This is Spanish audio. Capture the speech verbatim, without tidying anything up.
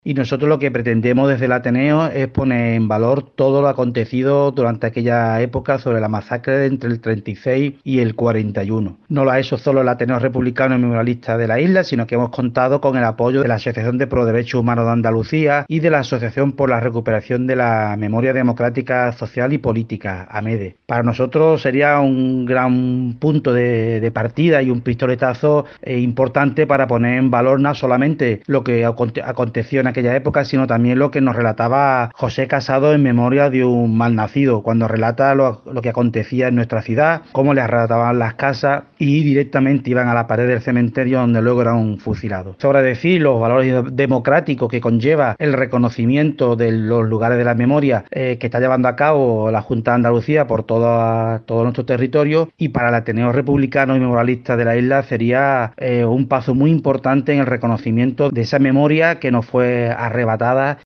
Y nosotros lo que pretendemos desde el Ateneo es poner en valor todo lo acontecido durante aquella época sobre la masacre de entre el treinta y seis y el cuarenta y uno. No lo ha hecho solo el Ateneo Republicano y Memorialista de la isla, sino que hemos contado con el apoyo de la Asociación de Pro Derechos Humanos de Andalucía y de la Asociación por la Recuperación de la Memoria Democrática Social y Política, AMEDE. Para nosotros sería un gran punto de, de partida y un pistoletazo eh, importante para poner en valor no solamente lo que aconte aconteció en aquella época, sino también lo que nos relataba José Casado en Memoria de un malnacido, cuando relata lo, lo que acontecía en nuestra ciudad, cómo le arrebataban las casas y directamente iban a la pared del cementerio donde luego eran fusilados. Sobra decir los valores democráticos que conlleva el reconocimiento de los lugares de la memoria eh, que está llevando a cabo la Junta de Andalucía por toda, todo nuestro territorio, y para el Ateneo Republicano y Memorialista de la isla sería eh, un paso muy importante en el reconocimiento de esa memoria que nos fue arrebatada